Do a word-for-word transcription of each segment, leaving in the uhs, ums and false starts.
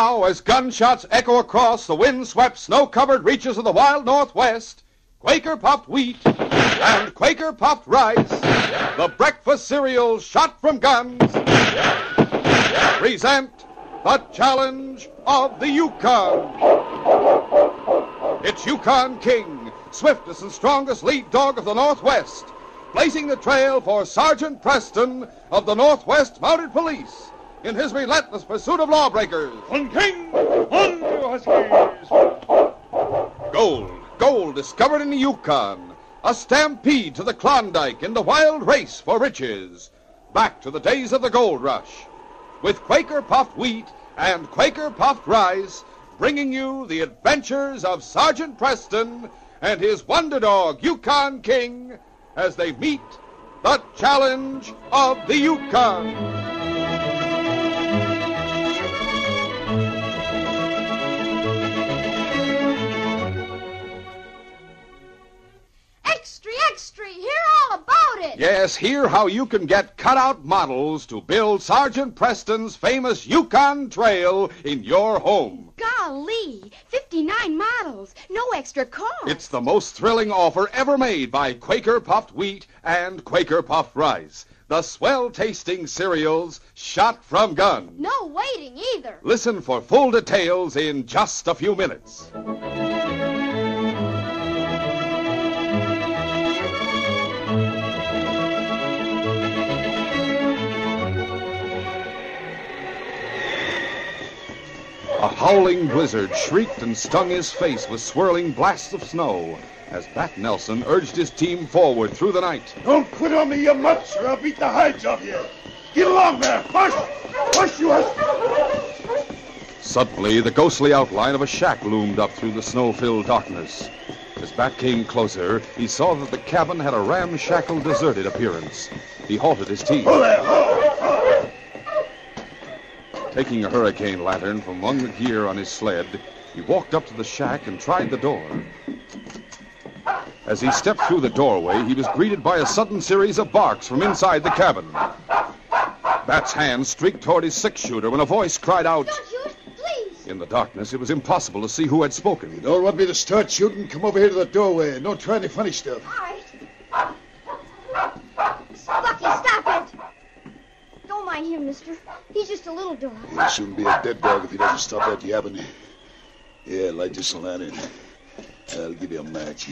now, as gunshots echo across the wind-swept, snow-covered reaches of the wild Northwest, Quaker Puffed Wheat and Quaker Puffed Rice, the breakfast cereals shot from guns, present the challenge of the Yukon. It's Yukon King, swiftest and strongest lead dog of the Northwest, blazing the trail for Sergeant Preston of the Northwest Mounted Police in his relentless pursuit of lawbreakers. On King, on you Huskies! Gold, gold discovered in the Yukon, a stampede to the Klondike in the wild race for riches. Back to the days of the gold rush, with Quaker Puffed Wheat and Quaker Puffed Rice, bringing you the adventures of Sergeant Preston and his wonder dog, Yukon King, as they meet the challenge of the Yukon. Extra, extra, hear all about it. Yes, hear how you can get cutout models to build Sergeant Preston's famous Yukon Trail in your home. Golly, fifty-nine models, no extra cost. It's the most thrilling offer ever made by Quaker Puffed Wheat and Quaker Puffed Rice, the swell-tasting cereals shot from guns. No waiting either. Listen for full details in just a few minutes. A howling blizzard shrieked and stung his face with swirling blasts of snow as Bat Nelson urged his team forward through the night. Don't quit on me, you mutts, or I'll beat the hides off you. Get along there. Push! Push, you Huskies! Suddenly, the ghostly outline of a shack loomed up through the snow-filled darkness. As Bat came closer, he saw that the cabin had a ramshackle, deserted appearance. He halted his team. Hold there, hold, hold. Taking a hurricane lantern from among the gear on his sled, he walked up to the shack and tried the door. As he stepped through the doorway, he was greeted by a sudden series of barks from inside the cabin. Bat's hand streaked toward his six-shooter when a voice cried out. Don't shoot, please. In the darkness, it was impossible to see who had spoken. You don't want me to start shooting? Come over here to the doorway and don't try any funny stuff. All right. Bucky, stop it. Don't mind him, mister. He's just a little dog. He'll soon be a dead dog if he doesn't stop that yapping. Yeah, light this lantern. I'll give you a match.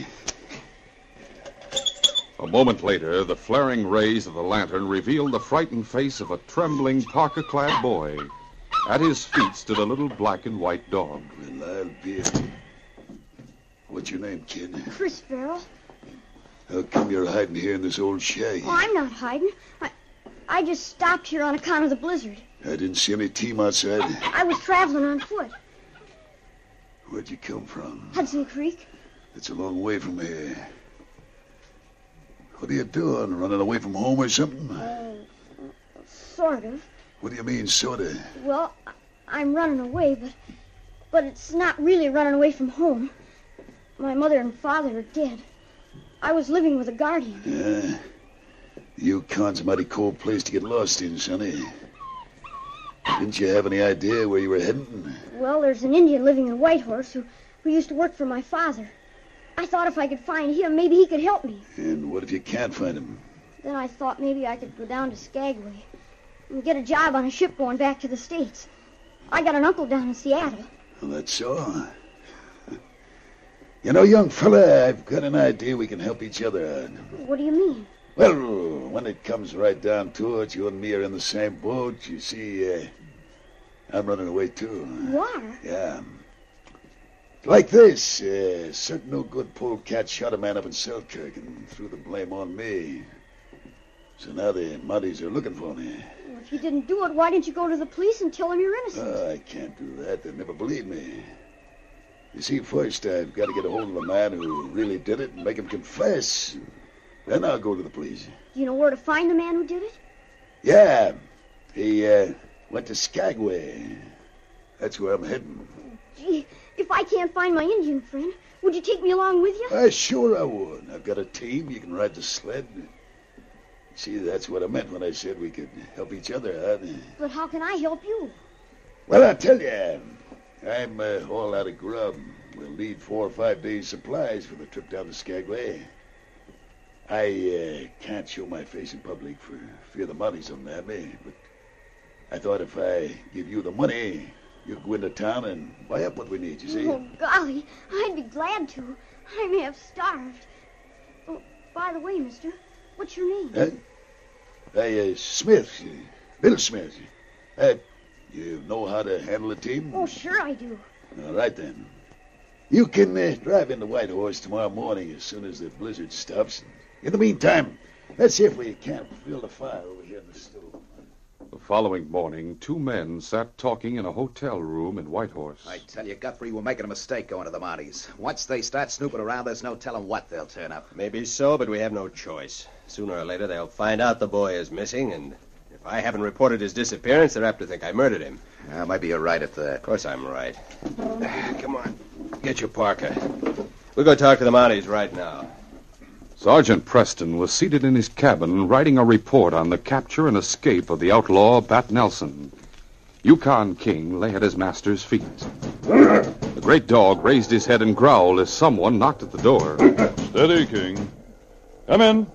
A moment later, the flaring rays of the lantern revealed the frightened face of a trembling, parka-clad boy. At his feet stood a little black and white dog. Well, I'll be it. What's your name, kid? Chris Farrell. How come you're hiding here in this old shack? Oh, I'm not hiding. I, I just stopped here on account of the blizzard. I didn't see any team outside. I was traveling on foot. Where'd you come from? Hudson Creek. It's a long way from here. What are you doing? Running away from home or something? Uh, sort of. What do you mean, sorta? Well, I- I'm running away, but but it's not really running away from home. My mother and father are dead. I was living with a guardian. Yeah. The Yukon's a mighty cold place to get lost in, sonny. Didn't you have any idea where you were heading? Well, there's an Indian living in Whitehorse who, who used to work for my father. I thought if I could find him, maybe he could help me. And what if you can't find him? Then I thought maybe I could go down to Skagway and get a job on a ship going back to the States. I got an uncle down in Seattle. Well, that's all. You know, young fella, I've got an idea we can help each other out. What do you mean? Well, when it comes right down to it, you and me are in the same boat. You see, uh, I'm running away, too. You are? Yeah. Like this, uh, certain no-good polecat shot a man up in Selkirk and threw the blame on me. So now the Mounties are looking for me. Well, if you didn't do it, why didn't you go to the police and tell them you're innocent? Oh, I can't do that. They'll never believe me. You see, first I've got to get a hold of the man who really did it and make him confess. Then I'll go to the police. Do you know where to find the man who did it? Yeah. He uh, went to Skagway. That's where I'm heading. Gee, if I can't find my Indian friend, would you take me along with you? Uh, sure I would. I've got a team. You can ride the sled. See, that's what I meant when I said we could help each other out. But how can I help you? Well, I tell you, I'm uh, all out of grub. We'll need four or five days' supplies for the trip down to Skagway. I uh, can't show my face in public for fear the money's on me, but I thought if I give you the money, you'll go into town and buy up what we need, you see? Oh, golly, I'd be glad to. I may have starved. Oh, by the way, mister, what's your name? Huh? I, uh, Smith. Uh, Bill Smith. Uh, you know how to handle a team? Oh, sure I do. All right, then. You can uh, drive in the White Horse tomorrow morning as soon as the blizzard stops. In the meantime, let's see if we can't build a fire over here in the stove. The following morning, two men sat talking in a hotel room in Whitehorse. I tell you, Guthrie, we're making a mistake going to the Mounties. Once they start snooping around, there's no telling what they'll turn up. Maybe so, but we have no choice. Sooner or later, they'll find out the boy is missing, and if I haven't reported his disappearance, they're apt to think I murdered him. Uh, maybe you're right at that. Of course I'm right. Come on, get your parka. We'll go talk to the Mounties right now. Sergeant Preston was seated in his cabin writing a report on the capture and escape of the outlaw Bat Nelson. Yukon King lay at his master's feet. The great dog raised his head and growled as someone knocked at the door. Steady, King. Come in.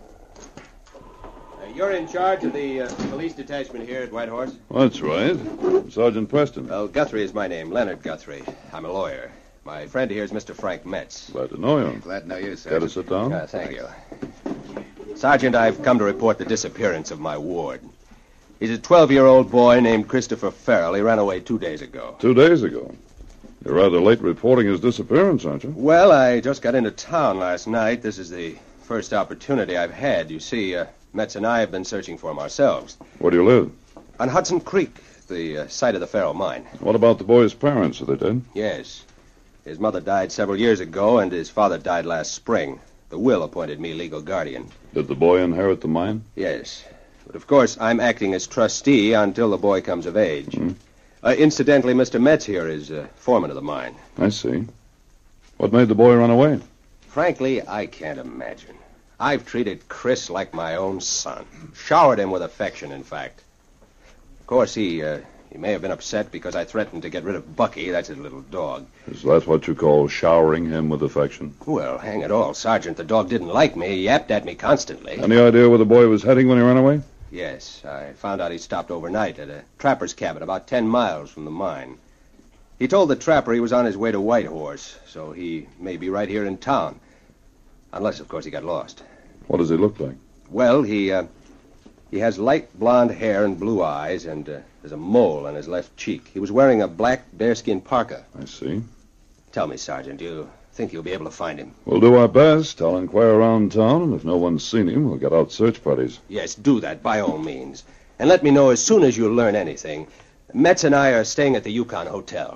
Uh, you're in charge of the uh, police detachment here at Whitehorse? That's right. Sergeant Preston. Well, Guthrie is my name, Leonard Guthrie. I'm a lawyer. My friend here is Mister Frank Metz. Glad to know you. Glad to know you, sir. Care to sit down? Uh, thank you. Sergeant, I've come to report the disappearance of my ward. He's a twelve-year-old boy named Christopher Farrell. He ran away two days ago. Two days ago. You're rather late reporting his disappearance, aren't you? Well, I just got into town last night. This is the first opportunity I've had. You see, uh, Metz and I have been searching for him ourselves. Where do you live? On Hudson Creek, the uh, site of the Farrell mine. What about the boy's parents? Are they dead? Yes. His mother died several years ago, and his father died last spring. The will appointed me legal guardian. Did the boy inherit the mine? Yes. But, of course, I'm acting as trustee until the boy comes of age. Hmm. Uh, incidentally, Mister Metz here is uh, foreman of the mine. I see. What made the boy run away? Frankly, I can't imagine. I've treated Chris like my own son. Showered him with affection, in fact. Of course, he... Uh, He may have been upset because I threatened to get rid of Bucky. That's his little dog. Is that what you call showering him with affection? Well, hang it all, Sergeant. The dog didn't like me. He yapped at me constantly. Any idea where the boy was heading when he ran away? Yes, I found out he stopped overnight at a trapper's cabin about ten miles from the mine. He told the trapper he was on his way to Whitehorse, so he may be right here in town. Unless, of course, he got lost. What does he look like? Well, he, uh, he has light blonde hair and blue eyes, and... Uh, There's a mole on his left cheek. He was wearing a black bearskin parka. I see. Tell me, Sergeant, do you think you'll be able to find him? We'll do our best. I'll inquire around town, and if no one's seen him, we'll get out search parties. Yes, do that, by all means. And let me know as soon as you learn anything. Metz and I are staying at the Yukon Hotel.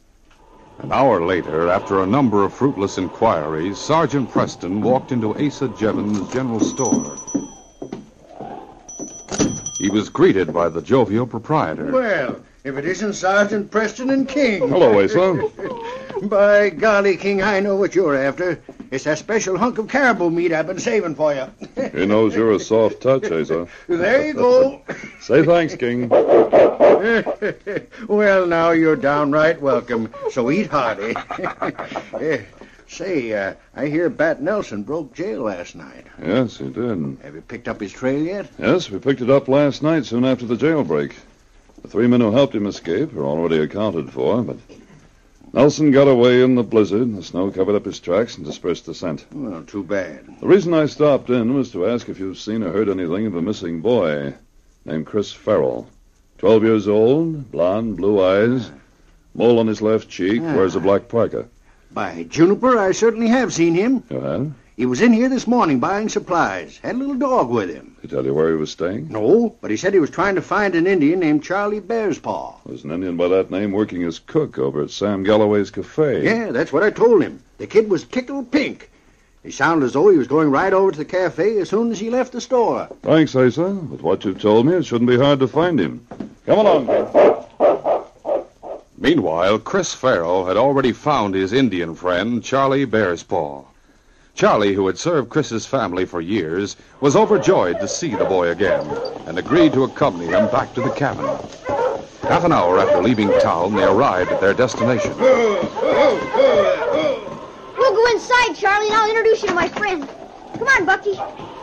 An hour later, after a number of fruitless inquiries, Sergeant Preston walked into Asa Jevons' general store. He was greeted by the jovial proprietor. Well, if it isn't Sergeant Preston and King. Hello, Asa. By golly, King, I know what you're after. It's that special hunk of caribou meat I've been saving for you. He knows you're a soft touch, Asa. There you go. Say thanks, King. Well, now you're downright welcome, so eat hearty. Eh, Say, uh, I hear Bat Nelson broke jail last night. Yes, he did. Have you picked up his trail yet? Yes, we picked it up last night, soon after the jailbreak. The three men who helped him escape are already accounted for, but Nelson got away in the blizzard. The snow covered up his tracks and dispersed the scent. Well, too bad. The reason I stopped in was to ask if you've seen or heard anything of a missing boy named Chris Farrell. Twelve years old, blonde, blue eyes, mole on his left cheek, Ah. wears a black parka. By Juniper, I certainly have seen him. You have? He was in here this morning buying supplies. Had a little dog with him. Did he tell you where he was staying? No, but he said he was trying to find an Indian named Charlie Bearspaw. There's an Indian by that name working as cook over at Sam Galloway's cafe. Yeah, that's what I told him. The kid was tickled pink. He sounded as though he was going right over to the cafe as soon as he left the store. Thanks, Asa. With what you've told me, it shouldn't be hard to find him. Come along, Ben. Meanwhile, Chris Farrell had already found his Indian friend, Charlie Bearspaw. Charlie, who had served Chris's family for years, was overjoyed to see the boy again and agreed to accompany him back to the cabin. Half an hour after leaving town, they arrived at their destination. We'll go inside, Charlie, and I'll introduce you to my friend. Come on, Bucky.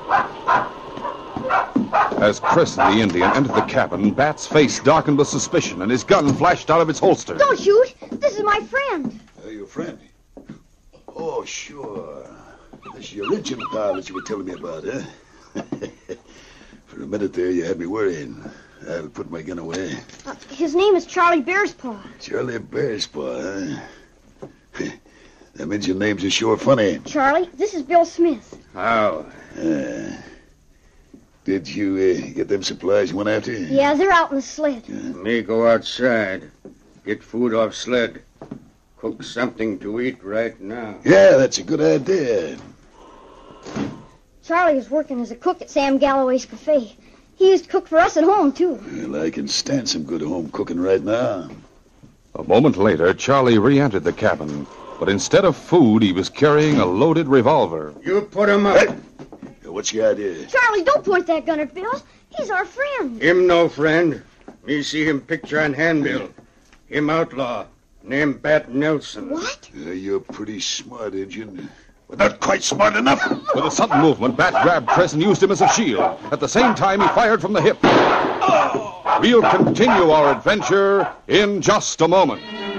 As Chris and the Indian entered the cabin, Bat's face darkened with suspicion, and his gun flashed out of its holster. Don't shoot. This is my friend. Uh, your friend? Oh, sure. This is your original pal that you were telling me about, huh? For a minute there, you had me worrying. I'll put my gun away. Uh, his name is Charlie Bearspaw. Charlie Bearspaw, huh? That means your names are sure funny. Charlie, this is Bill Smith. How? Uh, did you uh, get them supplies you went after? Yeah, they're out in the sled. Me go outside. Get food off sled. Cook something to eat right now. Yeah, that's a good idea. Charlie is working as a cook at Sam Galloway's cafe. He used to cook for us at home, too. Well, I can stand some good home cooking right now. A moment later, Charlie re-entered the cabin, but instead of food, he was carrying a loaded revolver. You put him up. Hey, what's your idea? Charlie, don't point that gun at Bill. He's our friend. Him no friend. Me see him picture on handbill. Him outlaw. Named Bat Nelson. What? Uh, you're pretty smart, Injun. But not quite smart enough. With a sudden movement, Bat grabbed Chris and used him as a shield. At the same time, he fired from the hip. We'll continue our adventure in just a moment.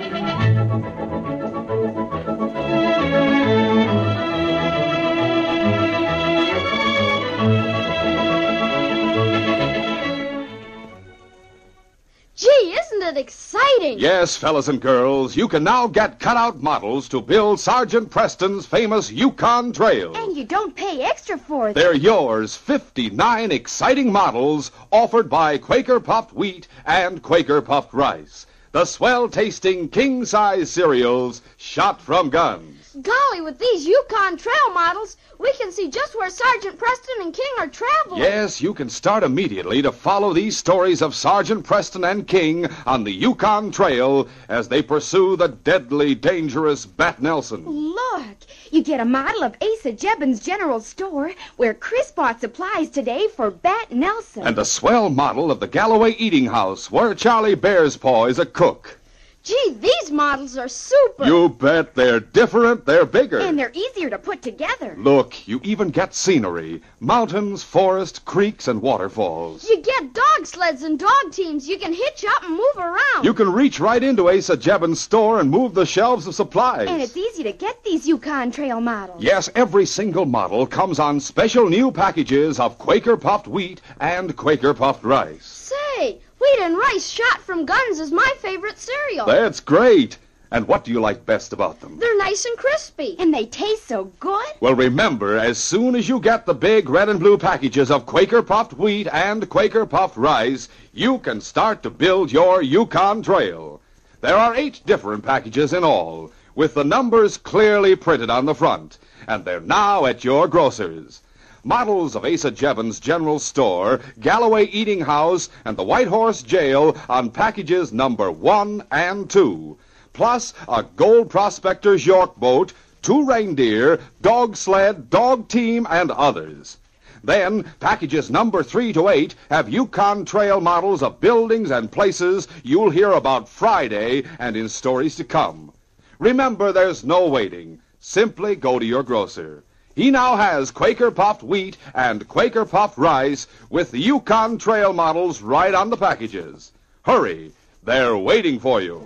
Gee, isn't it exciting? Yes, fellas and girls, you can now get cutout models to build Sergeant Preston's famous Yukon Trail. And you don't pay extra for them. They're yours, fifty-nine exciting models offered by Quaker Puffed Wheat and Quaker Puffed Rice. The swell-tasting king-size cereals shot from guns. Golly, with these Yukon Trail models, we can see just where Sergeant Preston and King are traveling. Yes, you can start immediately to follow these stories of Sergeant Preston and King on the Yukon Trail as they pursue the deadly, dangerous Bat Nelson. Look, you get a model of Asa Jebbins General Store where Chris bought supplies today for Bat Nelson. And a swell model of the Galloway Eating House where Charlie Bearspaw is a cook. Gee, these models are super. You bet. They're different, they're bigger. And they're easier to put together. Look, you even get scenery. Mountains, forests, creeks, and waterfalls. You get dog sleds and dog teams you can hitch up and move around. You can reach right into Asa Jebbins' store and move the shelves of supplies. And it's easy to get these Yukon Trail models. Yes, every single model comes on special new packages of Quaker Puffed Wheat and Quaker Puffed Rice. Say, wheat and rice shot from guns is my favorite cereal. That's great. And what do you like best about them? They're nice and crispy. And they taste so good. Well, remember, as soon as you get the big red and blue packages of Quaker Puffed Wheat and Quaker Puffed Rice, you can start to build your Yukon Trail. There are eight different packages in all, with the numbers clearly printed on the front, and they're now at your grocer's. Models of Asa Jebbins General Store, Galloway Eating House, and the White Horse Jail on packages number one and two. Plus a Gold Prospector's York boat, two reindeer, dog sled, dog team, and others. Then, packages number three to eight have Yukon Trail models of buildings and places you'll hear about Friday and in stories to come. Remember, there's no waiting. Simply go to your grocer. He now has Quaker Puffed Wheat and Quaker Puffed Rice with the Yukon Trail models right on the packages. Hurry, they're waiting for you.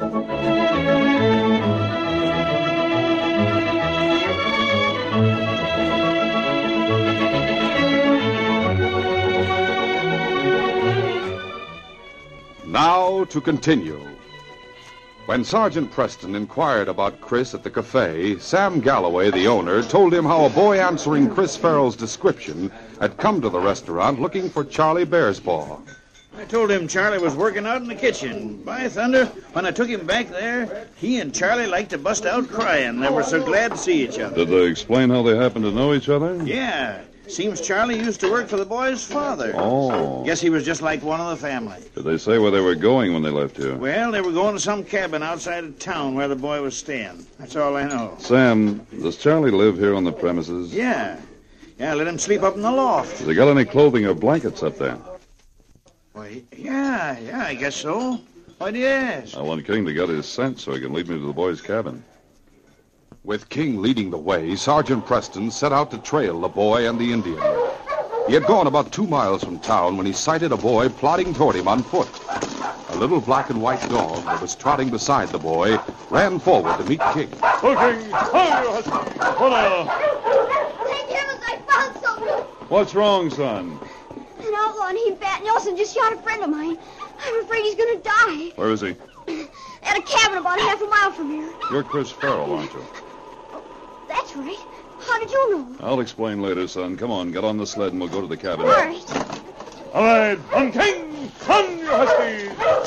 Now to continue. When Sergeant Preston inquired about Chris at the cafe, Sam Galloway, the owner, told him how a boy answering Chris Farrell's description had come to the restaurant looking for Charlie Bearspaw. I told him Charlie was working out in the kitchen. By thunder, when I took him back there, he and Charlie liked to bust out crying. They were so glad to see each other. Did they explain how they happened to know each other? Yeah. Seems Charlie used to work for the boy's father. Oh. Guess he was just like one of the family. Did they say where they were going when they left you? Well, they were going to some cabin outside of town where the boy was staying. That's all I know. Sam, does Charlie live here on the premises? Yeah. Yeah, let him sleep up in the loft. Has he got any clothing or blankets up there? Why, yeah, yeah, I guess so. Why do you ask? I want King to get his scent so he can lead me to the boy's cabin. With King leading the way, Sergeant Preston set out to trail the boy and the Indian. He had gone about two miles from town when he sighted a boy plodding toward him on foot. A little black and white dog that was trotting beside the boy ran forward to meet King. Oh, King! Oh, you husky! Hola! Thank heavens I found something. What's wrong, son? An outlaw named Bat Nelson just shot a friend of mine. I'm afraid he's going to die. Where is he? At a cabin about half a mile from here. You're Chris Farrell, aren't you? That's right. How did you know? I'll explain later, son. Come on, get on the sled and we'll go to the cabin. All right. All right, on King! On, you huskies!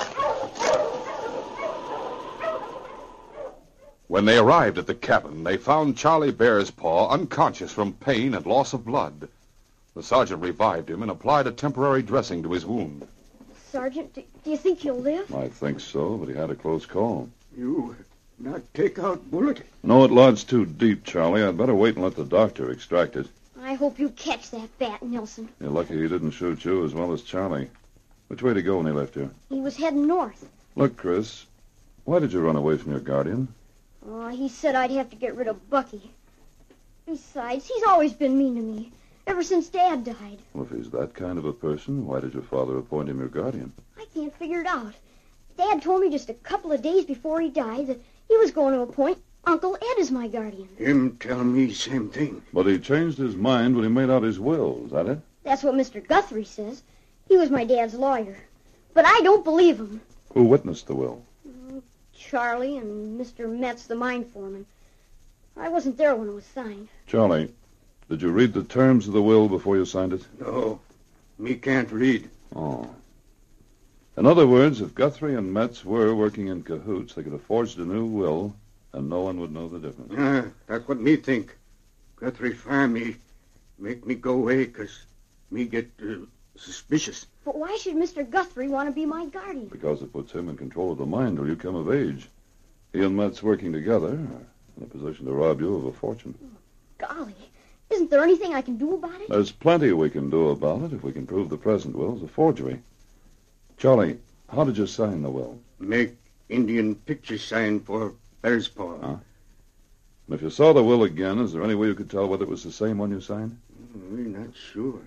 When they arrived at the cabin, they found Charlie Bear's Paw unconscious from pain and loss of blood. The sergeant revived him and applied a temporary dressing to his wound. Sergeant, do, do you think he'll live? I think so, but he had a close call. You not take out bullet? No, it lodged too deep, Charlie. I'd better wait and let the doctor extract it. I hope you catch that Bat Nelson. You're lucky he didn't shoot you as well as Charlie. Which way to go when he left you? He was heading north. Look, Chris, why did you run away from your guardian? Oh, he said I'd have to get rid of Bucky. Besides, he's always been mean to me, ever since Dad died. Well, if he's that kind of a person, why did your father appoint him your guardian? I can't figure it out. Dad told me just a couple of days before he died that he was going to appoint Uncle Ed as my guardian. Him tell me same thing. But he changed his mind when he made out his will. Is that it? That's what Mister Guthrie says. He was my dad's lawyer. But I don't believe him. Who witnessed the will? Mm, Charlie and Mister Metz, the mine foreman. I wasn't there when it was signed. Charlie, did you read the terms of the will before you signed it? No, me can't read. Oh. In other words, if Guthrie and Metz were working in cahoots, they could have forged a new will, and no one would know the difference. Uh, that's what me think. Guthrie fire me, make me go away, 'cause me get uh, suspicious. But why should Mister Guthrie want to be my guardian? Because it puts him in control of the mine till you come of age. He and Metz working together are in a position to rob you of a fortune. Oh, golly, isn't there anything I can do about it? There's plenty we can do about it if we can prove the present will is a forgery. Charlie, how did you sign the will? Make Indian picture sign for Bear's Paw. Huh? And if you saw the will again, is there any way you could tell whether it was the same one you signed? We're not sure.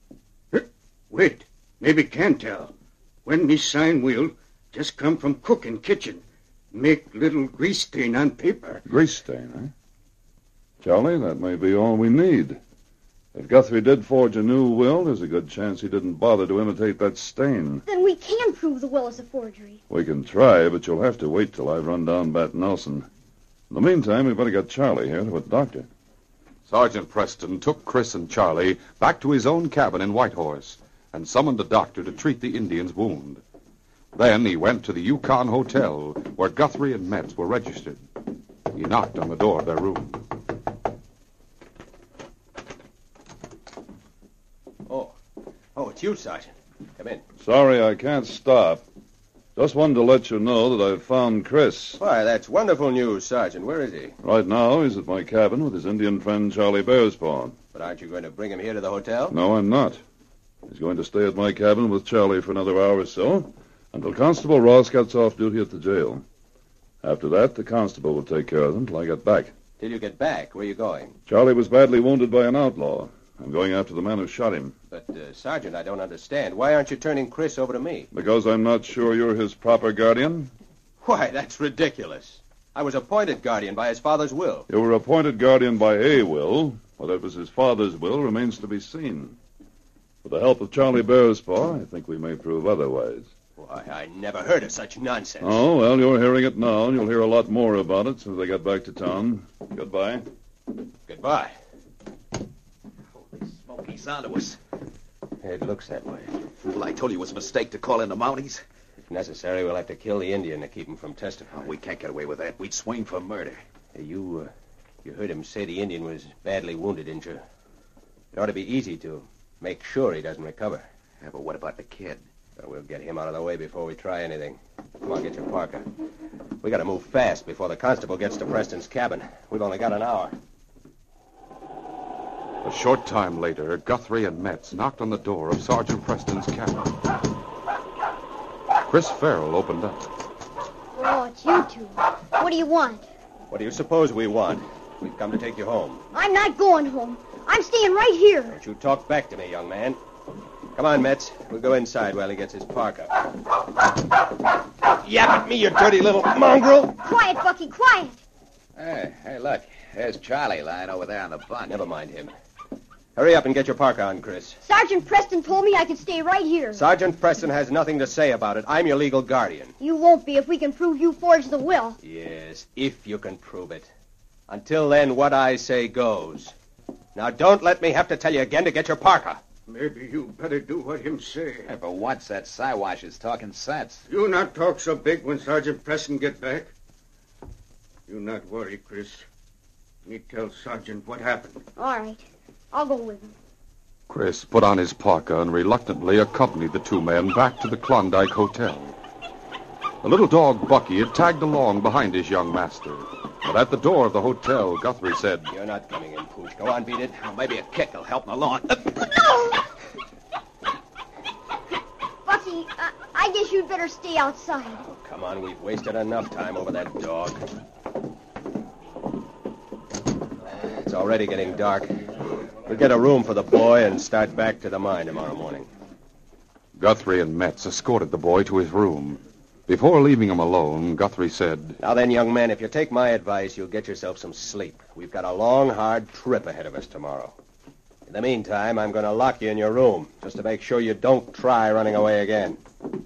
Wait, maybe can tell. When me sign will, just come from cooking kitchen. Make little grease stain on paper. Grease stain, eh? Charlie, that may be all we need. If Guthrie did forge a new will, there's a good chance he didn't bother to imitate that stain. Then we can prove the will is a forgery. We can try, but you'll have to wait till I've run down Bat Nelson. In the meantime, we better get Charlie here to a doctor. Sergeant Preston took Chris and Charlie back to his own cabin in Whitehorse and summoned a doctor to treat the Indian's wound. Then he went to the Yukon Hotel, where Guthrie and Metz were registered. He knocked on the door of their room. Oh. Oh, it's you, Sergeant. Come in. Sorry, I can't stop. Just wanted to let you know that I've found Chris. Why, that's wonderful news, Sergeant. Where is he? Right now, he's at my cabin with his Indian friend, Charlie Bear's Paw. But aren't you going to bring him here to the hotel? No, I'm not. He's going to stay at my cabin with Charlie for another hour or so, until Constable Ross gets off duty at the jail. After that, the constable will take care of them till I get back. Till you get back? Where are you going? Charlie was badly wounded by an outlaw. I'm going after the man who shot him. But, uh, Sergeant, I don't understand. Why aren't you turning Chris over to me? Because I'm not sure you're his proper guardian? Why, that's ridiculous. I was appointed guardian by his father's will. You were appointed guardian by a will. Whether it was his father's will remains to be seen. With the help of Charlie Bear's Paw, I think we may prove otherwise. Why, I never heard of such nonsense. Oh, well, you're hearing it now, and you'll hear a lot more about it since I get back to town. Goodbye. Goodbye. Holy smoke, he's onto us. It looks that way. Fool, I told you it was a mistake to call in the Mounties. If necessary, we'll have to kill the Indian to keep him from testifying. Oh, we can't get away with that. We'd swing for murder. Hey, you, uh, you heard him say the Indian was badly wounded, didn't you? It ought to be easy to make sure he doesn't recover. Yeah, but what about the kid? Well, we'll get him out of the way before we try anything. Come on, get your parka. We got to move fast before the constable gets to Preston's cabin. We've only got an hour. A short time later, Guthrie and Metz knocked on the door of Sergeant Preston's cabin. Chris Farrell opened up. It's you two. What do you want? What do you suppose we want? We've come to take you home. I'm not going home. I'm staying right here. Don't you talk back to me, young man. Come on, Metz. We'll go inside while he gets his parka. Yap at me, you dirty little mongrel. Quiet, Bucky, quiet. Hey, hey, look. There's Charlie lying over there on the bunk. Never mind him. Hurry up and get your parka on, Chris. Sergeant Preston told me I could stay right here. Sergeant Preston has nothing to say about it. I'm your legal guardian. You won't be if we can prove you forged the will. Yes, if you can prove it. Until then, what I say goes. Now, don't let me have to tell you again to get your parka. Maybe you better do what him say. Hey, for once, that Siwash is talking sense. You not talk so big when Sergeant Preston get back. You not worry, Chris. Me tell Sergeant what happened. All right. I'll go with him. Chris put on his parka and reluctantly accompanied the two men back to the Klondike Hotel. The little dog, Bucky, had tagged along behind his young master. But at the door of the hotel, Guthrie said, You're not coming in, Pooch. Go on, beat it. Well, maybe a kick will help him along. Bucky, uh, I guess you'd better stay outside. Oh, come on. We've wasted enough time over that dog. It's already getting dark. We'll get a room for the boy and start back to the mine tomorrow morning. Guthrie and Metz escorted the boy to his room. Before leaving him alone, Guthrie said, Now then, young man, if you take my advice, you'll get yourself some sleep. We've got a long, hard trip ahead of us tomorrow. In the meantime, I'm going to lock you in your room, just to make sure you don't try running away again.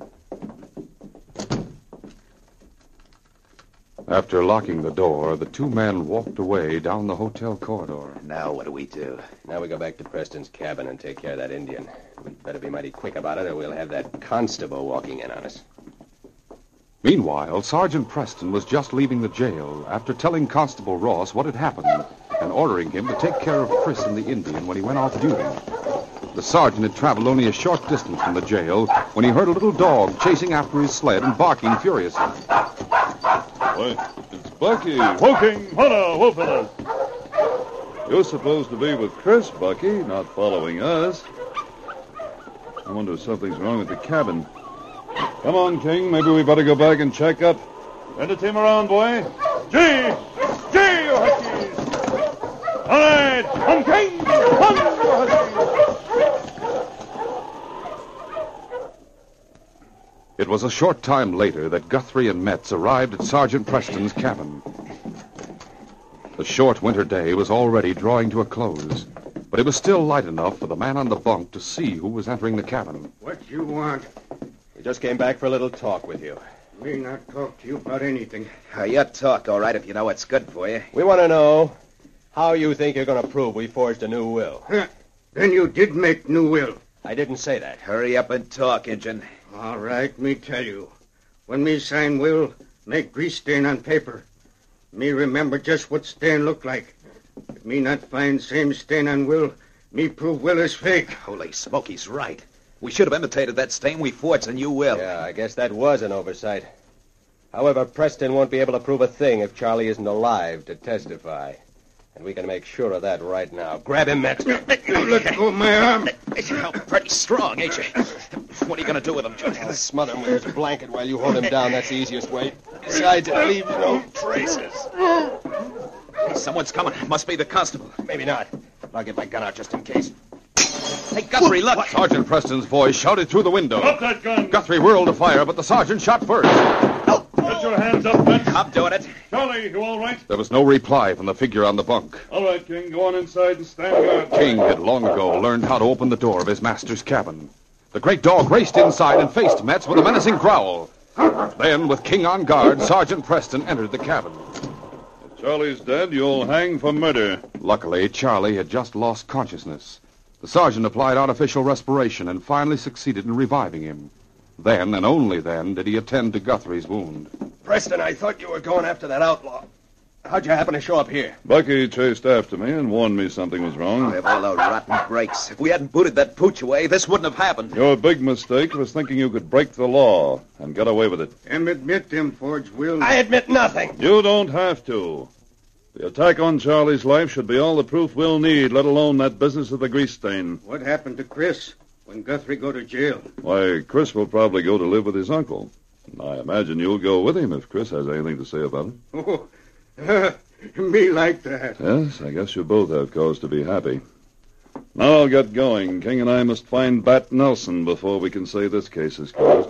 After locking the door, the two men walked away down the hotel corridor. Now what do we do? Now we go back to Preston's cabin and take care of that Indian. We'd better be mighty quick about it, or we'll have that constable walking in on us. Meanwhile, Sergeant Preston was just leaving the jail after telling Constable Ross what had happened and ordering him to take care of Chris and the Indian when he went off duty. The sergeant had traveled only a short distance from the jail when he heard a little dog chasing after his sled and barking furiously. Why, it's Bucky. Woking, Hana, Wolfella. You're supposed to be with Chris, Bucky, not following us. I wonder if something's wrong with the cabin. Come on, King. Maybe we better go back and check up. Send a team around, boy. Gee! Gee, you huskies! All right! Come, King! Come, you huskies! It was a short time later that Guthrie and Metz arrived at Sergeant Preston's cabin. The short winter day was already drawing to a close, but it was still light enough for the man on the bunk to see who was entering the cabin. What you want? We just came back for a little talk with you. Me not talk to you about anything. Uh, you talk, all right, if you know what's good for you. We want to know how you think you're going to prove we forged a new will. Huh. Then you did make new will. I didn't say that. Hurry up and talk, Injun. All right, me tell you. When me sign will, make grease stain on paper. Me remember just what stain look like. If me not find same stain on will, me prove will is fake. Holy smoke, he's right. We should have imitated that stain we forged, and you will. Yeah, I guess that was an oversight. However, Preston won't be able to prove a thing if Charlie isn't alive to testify. And we can make sure of that right now. Grab him, Metz. Let go of my arm. You're pretty strong, ain't you? What are you going to do with him, Judge? Smother him with his blanket while you hold him down. That's the easiest way. Besides, it leaves no traces. Hey, someone's coming. Must be the constable. Maybe not. I'll get my gun out just in case. Hey, Guthrie, look. Sergeant Preston's voice shouted through the window. Drop that gun. Guthrie whirled to fire, but the sergeant shot first. Put your hands up, Metz. I'm doing it. Charlie, you all right? There was no reply from the figure on the bunk. All right, King. Go on inside and stand guard. King had long ago learned how to open the door of his master's cabin. The great dog raced inside and faced Metz with a menacing growl. Then, with King on guard, Sergeant Preston entered the cabin. If Charlie's dead, you'll hang for murder. Luckily, Charlie had just lost consciousness. The sergeant applied artificial respiration and finally succeeded in reviving him. Then, and only then, did he attend to Guthrie's wound. Preston, I thought you were going after that outlaw. How'd you happen to show up here? Bucky chased after me and warned me something was wrong. We have all those rotten brakes. If we hadn't booted that pooch away, this wouldn't have happened. Your big mistake was thinking you could break the law and get away with it. And admit them forged will. I admit nothing. You don't have to. The attack on Charlie's life should be all the proof we'll need, let alone that business of the grease stain. What happened to Chris when Guthrie go to jail? Why, Chris will probably go to live with his uncle. I imagine you'll go with him if Chris has anything to say about it. Oh, uh, me like that. Yes, I guess you both have cause to be happy. Now I'll get going. King and I must find Bat Nelson before we can say this case is closed.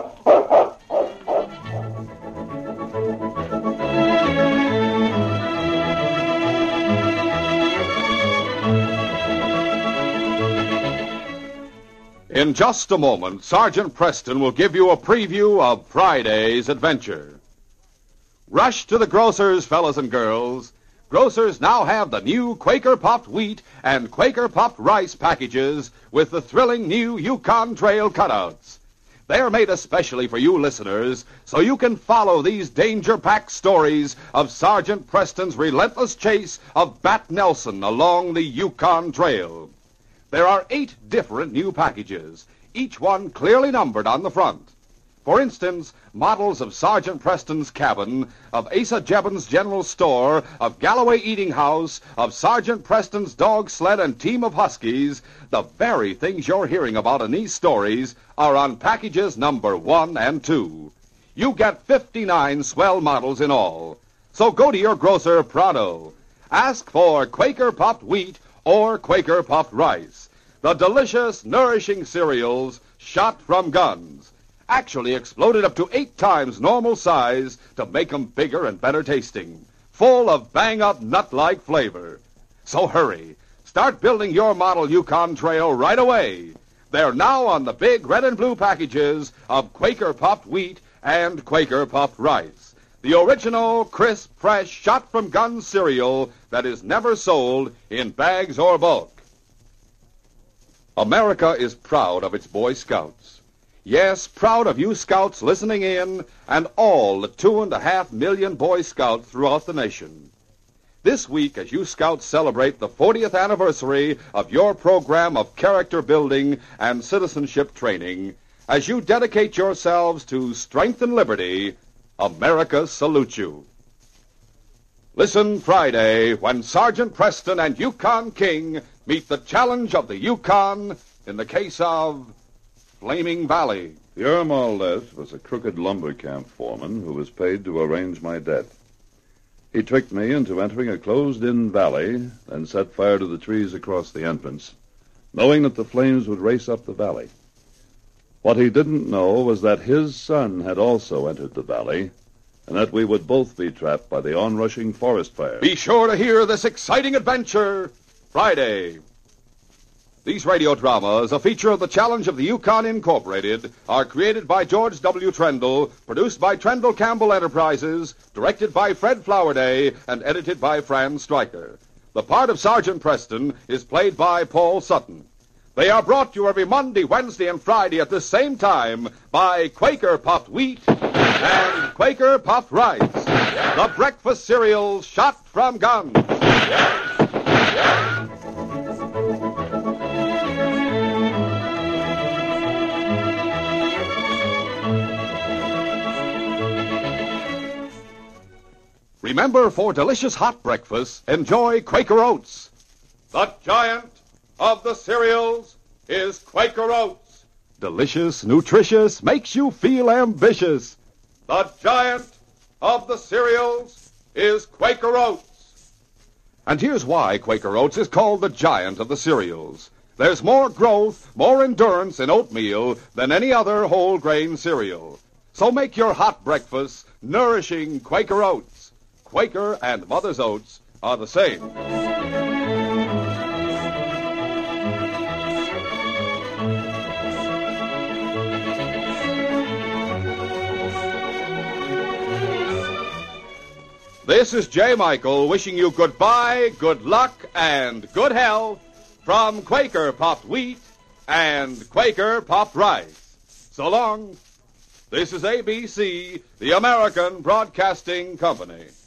In just a moment, Sergeant Preston will give you a preview of Friday's adventure. Rush to the grocers, fellas and girls. Grocers now have the new Quaker Puffed Wheat and Quaker Puffed Rice packages with the thrilling new Yukon Trail cutouts. They're made especially for you listeners, so you can follow these danger-packed stories of Sergeant Preston's relentless chase of Bat Nelson along the Yukon Trail. There are eight different new packages, each one clearly numbered on the front. For instance, models of Sergeant Preston's cabin, of Asa Jebbins' General Store, of Galloway Eating House, of Sergeant Preston's dog sled and team of huskies, the very things you're hearing about in these stories are on packages number one and two. You get fifty-nine swell models in all. So go to your grocer pronto. Ask for Quaker Puffed Wheat or Quaker Puffed Rice, the delicious, nourishing cereals shot from guns, actually exploded up to eight times normal size to make 'em bigger and better tasting, full of bang-up nut-like flavor. So hurry, start building your model Yukon Trail right away. They're now on the big red and blue packages of Quaker Puffed Wheat and Quaker Puffed Rice, the original, crisp, fresh, shot-from-gun cereal that is never sold in bags or bulk. America is proud of its Boy Scouts. Yes, proud of you Scouts listening in and all the two and a half million Boy Scouts throughout the nation. This week, as you Scouts celebrate the fortieth anniversary of your program of character building and citizenship training, as you dedicate yourselves to strength and liberty, America salutes you. Listen Friday when Sergeant Preston and Yukon King meet the challenge of the Yukon in the case of Flaming Valley. Pierre Marlette was a crooked lumber camp foreman who was paid to arrange my death. He tricked me into entering a closed-in valley, then set fire to the trees across the entrance, knowing that the flames would race up the valley. What he didn't know was that his son had also entered the valley, and that we would both be trapped by the onrushing forest fire. Be sure to hear this exciting adventure Friday. These radio dramas, a feature of the Challenge of the Yukon Incorporated, are created by George W. Trendle, produced by Trendle Campbell Enterprises, directed by Fred Flowerday, and edited by Fran Stryker. The part of Sergeant Preston is played by Paul Sutton. They are brought to you every Monday, Wednesday, and Friday at the same time by Quaker Puffed Wheat and Quaker Puffed Rice, the breakfast cereals shot from guns. Remember, for delicious hot breakfast, enjoy Quaker Oats. The giant of the cereals is Quaker Oats. Delicious, nutritious, makes you feel ambitious. The giant of the cereals is Quaker Oats. And here's why Quaker Oats is called the giant of the cereals. There's more growth, more endurance in oatmeal than any other whole grain cereal. So make your hot breakfast nourishing Quaker Oats. Quaker and Mother's Oats are the same. This is J. Michael wishing you goodbye, good luck, and good health from Quaker Puffed Wheat and Quaker Puffed Rice. So long. This is A B C, the American Broadcasting Company.